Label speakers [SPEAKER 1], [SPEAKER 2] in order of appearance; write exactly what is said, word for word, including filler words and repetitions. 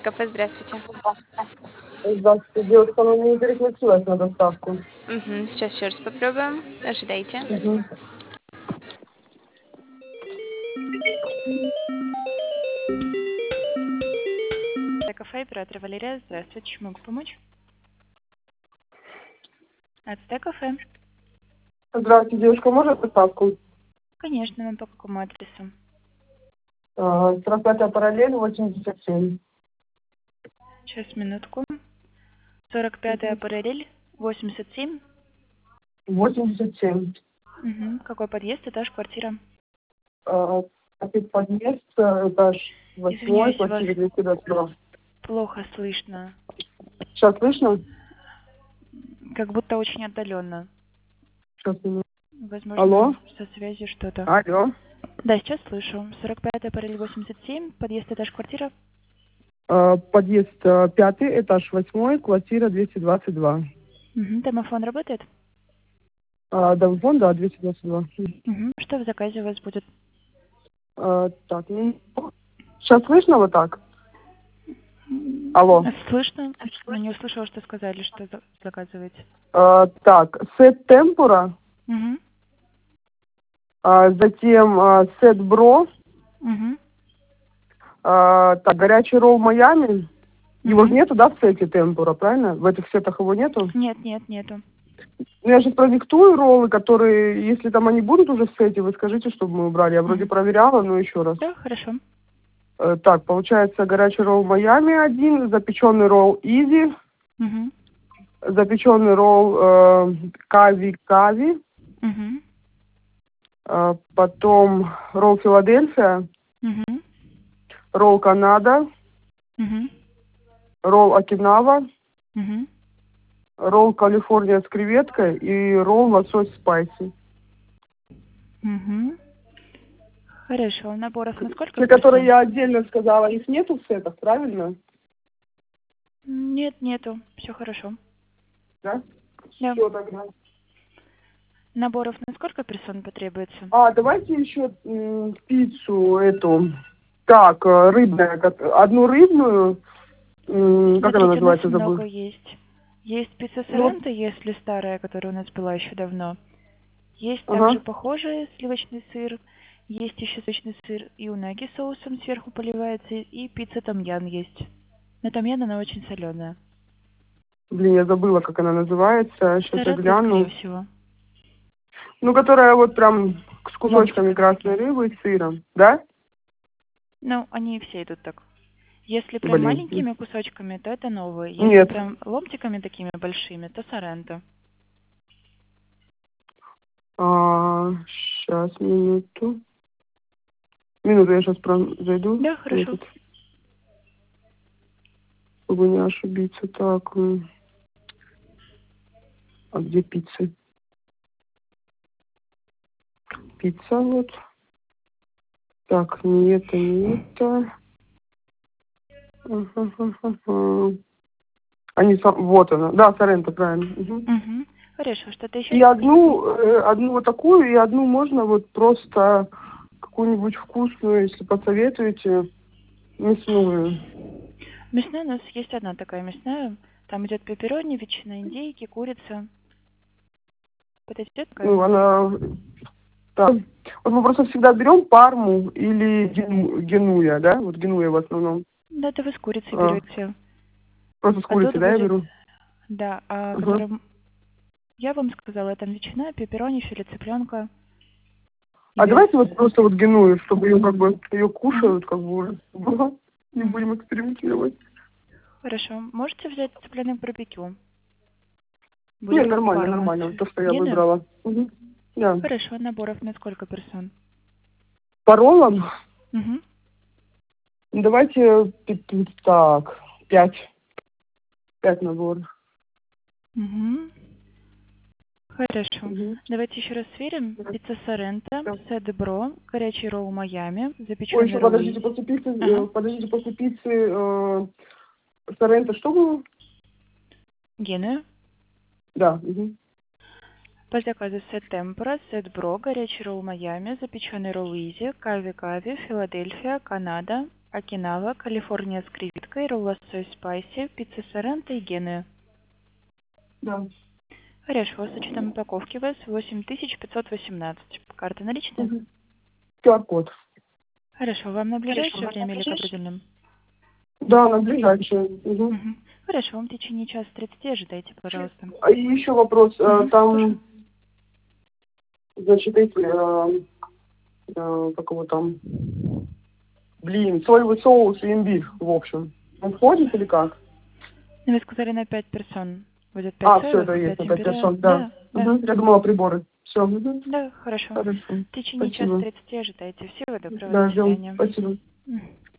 [SPEAKER 1] Кафе, здравствуйте.
[SPEAKER 2] Здравствуйте, девушка, она не переключилась на доставку.
[SPEAKER 1] Угу, сейчас еще раз попробуем. Ожидайте.
[SPEAKER 2] Угу.
[SPEAKER 3] Кафе, оператор Валерия. Здравствуйте, чем могу помочь? Ацтек кафе.
[SPEAKER 2] Здравствуйте, девушка, можно доставку?
[SPEAKER 3] Конечно, вам по какому адресу?
[SPEAKER 2] А, сорок пятая параллель, восемьдесят семь.
[SPEAKER 3] Сейчас, минутку. сорок пятая параллель, восемьдесят семь.
[SPEAKER 2] восемьдесят семь.
[SPEAKER 3] Угу. Какой подъезд, этаж, квартира?
[SPEAKER 2] А, опять подъезд, этаж восьмой,
[SPEAKER 3] Извиняюсь, вас
[SPEAKER 2] квартира двести двадцать два.
[SPEAKER 3] плохо слышно.
[SPEAKER 2] Сейчас слышно?
[SPEAKER 3] Как будто очень отдаленно.
[SPEAKER 2] Сейчас.
[SPEAKER 3] Возможно,
[SPEAKER 2] Алло?
[SPEAKER 3] со связью что-то.
[SPEAKER 2] Алло.
[SPEAKER 3] Да, сейчас слышу. сорок пятая параллель, восемьдесят семь. Подъезд, этаж, квартира?
[SPEAKER 2] А, подъезд а, пятый, этаж восьмой, квартира двести двадцать два.
[SPEAKER 3] Угу. Домофон работает?
[SPEAKER 2] А, домофон, да, двести двадцать два.
[SPEAKER 3] Угу. Что в заказе у вас будет?
[SPEAKER 2] А, так, ну, сейчас слышно вот так? Алло.
[SPEAKER 3] Слышно, но не услышала, что сказали, что за- заказываете.
[SPEAKER 2] А, так, сет темпура,
[SPEAKER 3] Угу.
[SPEAKER 2] а, затем а, сет бро,
[SPEAKER 3] Угу.
[SPEAKER 2] а, так, горячий ролл Майами. Его
[SPEAKER 3] Мгм.
[SPEAKER 2] же нету, да, в сете темпура, правильно? В этих сетах его нету?
[SPEAKER 3] Нет, нет, нету.
[SPEAKER 2] Ну, я сейчас продиктую роллы, которые, если там они будут уже в сете, вы скажите, чтобы мы убрали. Я вроде
[SPEAKER 3] Мгм.
[SPEAKER 2] проверяла, но еще раз.
[SPEAKER 3] Да, хорошо.
[SPEAKER 2] Э, так, получается горячий ролл Майами один, запеченный ролл Изи,
[SPEAKER 3] Угу.
[SPEAKER 2] запеченный ролл э, Кави Кави,
[SPEAKER 3] Угу.
[SPEAKER 2] э, потом ролл Филадельфия,
[SPEAKER 3] Угу.
[SPEAKER 2] ролл Канада,
[SPEAKER 3] Угу.
[SPEAKER 2] ролл Окинава,
[SPEAKER 3] Угу.
[SPEAKER 2] ролл Калифорния с креветкой и ролл лосось спайси.
[SPEAKER 3] Угу. Хорошо. Наборов на сколько
[SPEAKER 2] Те, которые
[SPEAKER 3] персон?
[SPEAKER 2] я отдельно сказала, их нету в сетах, правильно?
[SPEAKER 3] Нет, нету. Все хорошо.
[SPEAKER 2] Да?
[SPEAKER 3] Да.
[SPEAKER 2] Все тогда.
[SPEAKER 3] Наборов на сколько персон потребуется?
[SPEAKER 2] А, давайте еще м, пиццу эту. Так, э, рыбная. как- Одну рыбную. м, Как она
[SPEAKER 3] Смотрите, у нас
[SPEAKER 2] называется, забыл.
[SPEAKER 3] много есть. Есть пицца
[SPEAKER 2] Ну, вот,
[SPEAKER 3] Соренто, если старая, которая у нас была еще давно. Есть также
[SPEAKER 2] ага.
[SPEAKER 3] похожий сливочный сыр. Есть еще сливочный сыр и унаги соусом сверху поливается. И пицца томьян есть. Но томьян она очень соленая.
[SPEAKER 2] Блин, я забыла, как она называется. Сейчас я
[SPEAKER 3] Соренто, скорее
[SPEAKER 2] гляну.
[SPEAKER 3] всего.
[SPEAKER 2] Ну, которая вот прям с кусочками
[SPEAKER 3] Ломтиками
[SPEAKER 2] красной
[SPEAKER 3] такими.
[SPEAKER 2] рыбы и сыром. Да?
[SPEAKER 3] Ну, они все идут так. Если прям
[SPEAKER 2] Блин.
[SPEAKER 3] маленькими кусочками, то это новые. Если
[SPEAKER 2] Нет.
[SPEAKER 3] прям ломтиками такими большими, то Соренто.
[SPEAKER 2] А, сейчас, минуту. Минуту, я сейчас зайду.
[SPEAKER 3] Да, хорошо.
[SPEAKER 2] Этот, чтобы не ошибиться. Так, м, а где пиццы? Пицца вот. Так, не это, не это. Ага. Они сам... Вот она. Да, Соренто, правильно. Угу.
[SPEAKER 3] Угу. Хорошо, что-то еще?
[SPEAKER 2] И одну, э, одну вот такую, и одну можно вот просто какую-нибудь вкусную, если посоветуете, мясную.
[SPEAKER 3] Мясная у нас есть одна такая мясная. Там идет пепперони, ветчина индейки, курица. Подойдет такая?
[SPEAKER 2] Ну, она... Да. Вот мы просто всегда берем парму или гену... генуя, да? Вот генуя в основном.
[SPEAKER 3] Да, это вы с курицей
[SPEAKER 2] А,
[SPEAKER 3] берете.
[SPEAKER 2] просто с
[SPEAKER 3] А тут
[SPEAKER 2] курицей, да, я
[SPEAKER 3] будет,
[SPEAKER 2] беру?
[SPEAKER 3] да, а
[SPEAKER 2] Ага.
[SPEAKER 3] которым я вам сказала, там ветчина, пепперони, филе цыпленка.
[SPEAKER 2] А
[SPEAKER 3] Без...
[SPEAKER 2] давайте вот просто вот геную, чтобы ее как бы, ее
[SPEAKER 3] Мгм.
[SPEAKER 2] кушают, как бы уже. Не
[SPEAKER 3] Мгм.
[SPEAKER 2] будем экспериментировать.
[SPEAKER 3] Хорошо. Можете взять цыпленок барбекю?
[SPEAKER 2] Не,
[SPEAKER 3] Будет как
[SPEAKER 2] нормально,
[SPEAKER 3] парма.
[SPEAKER 2] нормально, то, что я
[SPEAKER 3] Гены?
[SPEAKER 2] выбрала. Угу. Да.
[SPEAKER 3] Хорошо. Наборов на сколько персон?
[SPEAKER 2] По роллам
[SPEAKER 3] Угу.
[SPEAKER 2] давайте пи- так, пять. Пять наборов.
[SPEAKER 3] Угу. Хорошо.
[SPEAKER 2] Угу.
[SPEAKER 3] Давайте еще раз сверим. Пицца Соренто,
[SPEAKER 2] Да.
[SPEAKER 3] сет бро, горячий ролл Майами,
[SPEAKER 2] Ой,
[SPEAKER 3] запеченный
[SPEAKER 2] еще
[SPEAKER 3] ролл
[SPEAKER 2] подождите,
[SPEAKER 3] Изи.
[SPEAKER 2] после пиццы,
[SPEAKER 3] Ага.
[SPEAKER 2] э, подождите, после пиццы э, Соренто что было?
[SPEAKER 3] Геную.
[SPEAKER 2] Да. Угу.
[SPEAKER 3] По заказу сет темпора, сет бро, горячий ролл Майами, запеченный ролл Изи, кави-кави, Филадельфия, Канада, Окинава, Калифорния с креветкой, ролл лосось спайси, пицца Соренто и Генуя.
[SPEAKER 2] Да.
[SPEAKER 3] Хорошо, с учетом упаковки у вас восемь тысяч пятьсот восемнадцать. Карта наличная?
[SPEAKER 2] Угу. ку ар код.
[SPEAKER 3] Хорошо, вам на ближайшее
[SPEAKER 1] Хорошо,
[SPEAKER 3] время
[SPEAKER 1] на
[SPEAKER 3] или к
[SPEAKER 1] ближайшее?
[SPEAKER 3] определенному?
[SPEAKER 2] Да, на ближайшее. Угу.
[SPEAKER 3] Мгм. Хорошо, вам в течение часа тридцати ожидайте, пожалуйста.
[SPEAKER 2] А и еще вопрос. э,
[SPEAKER 3] Мгм,
[SPEAKER 2] Там,
[SPEAKER 3] слушаю.
[SPEAKER 2] значит, эти, э, э, как его там, блин, соевый соус и имбирь, в общем. Он входит или как?
[SPEAKER 3] Ну, вы сказали на пять персон. Будет пять
[SPEAKER 2] А, все
[SPEAKER 3] соевых
[SPEAKER 2] это
[SPEAKER 3] и
[SPEAKER 2] есть,
[SPEAKER 3] пять
[SPEAKER 2] на пять
[SPEAKER 3] имбиря.
[SPEAKER 2] персон, да.
[SPEAKER 3] Да,
[SPEAKER 2] Угу. Я думала, приборы. Все, угу.
[SPEAKER 3] да, хорошо.
[SPEAKER 2] Хорошо.
[SPEAKER 3] В течение часа
[SPEAKER 2] Спасибо.
[SPEAKER 3] тридцати ожидайте. Всего доброго,
[SPEAKER 2] Да,
[SPEAKER 3] до
[SPEAKER 2] ждем.
[SPEAKER 3] свидания.
[SPEAKER 2] Спасибо.
[SPEAKER 3] Мгм.